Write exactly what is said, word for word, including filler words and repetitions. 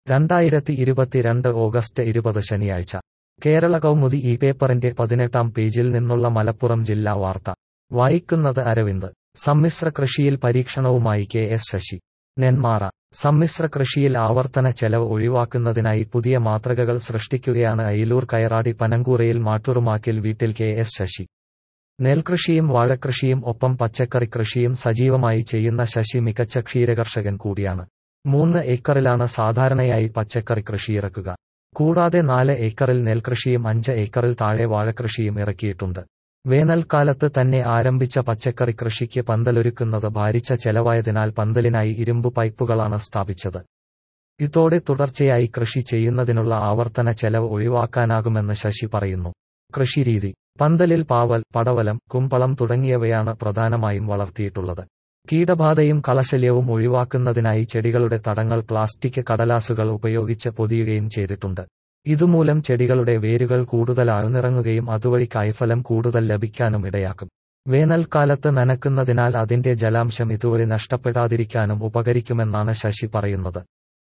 രണ്ടായിരത്തി ഇരുപത്തിരണ്ട് ഓഗസ്റ്റ് ഇരുപത് ശനിയാഴ്ച കേരള കൗമുദി ഈ പേപ്പറിന്റെ പതിനെട്ടാം പേജിൽ നിന്നുള്ള മലപ്പുറം ജില്ലാ വാർത്ത വായിക്കുന്നത് അരവിന്ദ്. സമ്മിശ്ര കൃഷിയിൽ പരീക്ഷണവുമായി കെ എസ് ശശി. നെന്മാറ. സമ്മിശ്ര കൃഷിയിൽ ആവർത്തന ചെലവ് ഒഴിവാക്കുന്നതിനായി പുതിയ മാതൃകകൾ സൃഷ്ടിക്കുകയാണ് അയിലൂർ കയറാടി പനങ്കൂറയിൽ മാട്ടുറുമാക്കിൽ വീട്ടിൽ കെ എസ് ശശി. നെൽകൃഷിയും വാഴകൃഷിയും ഒപ്പം പച്ചക്കറി കൃഷിയും സജീവമായി ചെയ്യുന്ന ശശി മികച്ച ക്ഷീരകർഷകൻ കൂടിയാണ്. മൂന്ന് ഏക്കറിലാണ് സാധാരണയായി പച്ചക്കറി കൃഷിയിറക്കുക. കൂടാതെ നാല് ഏക്കറിൽ നെൽകൃഷിയും അഞ്ച് ഏക്കറിൽ താഴെ വാഴകൃഷിയും ഇറക്കിയിട്ടുണ്ട്. വേനൽക്കാലത്ത് തന്നെ ആരംഭിച്ച പച്ചക്കറി കൃഷിക്ക് പന്തലൊരുക്കുന്നത് ഭാരിച്ച ചെലവായതിനാൽ പന്തലിനായി ഇരുമ്പ് പൈപ്പുകളാണ് സ്ഥാപിച്ചത്. ഇതോടെ തുടർച്ചയായി കൃഷി ചെയ്യുന്നതിനുള്ള ആവർത്തന ചെലവ് ഒഴിവാക്കാനാകുമെന്ന് ശശി പറയുന്നു. കൃഷിരീതി: പന്തലിൽ പാവൽ, പടവലം, കുമ്പളം തുടങ്ങിയവയാണ് പ്രധാനമായും വളർത്തിയിട്ടുള്ളത്. കീടബാധയും കളശല്യവും ഒഴിവാക്കുന്നതിനായി ചെടികളുടെ തടങ്ങൾ പ്ലാസ്റ്റിക് കടലാസുകൾ ഉപയോഗിച്ച് പൊതിയുകയും ചെയ്തിട്ടുണ്ട്. ഇതുമൂലം ചെടികളുടെ വേരുകൾ കൂടുതൽ ആഴ്ന്നിറങ്ങുകയും അതുവഴി കായ്ഫലം കൂടുതൽ ലഭിക്കാനും ഇടയാക്കും. വേനൽക്കാലത്ത് നനയ്ക്കുന്നതിനാൽ അതിന്റെ ജലാംശം ഇതുവഴി നഷ്ടപ്പെടാതിരിക്കാനും ഉപകരിക്കുമെന്നാണ് ശശി പറയുന്നത്.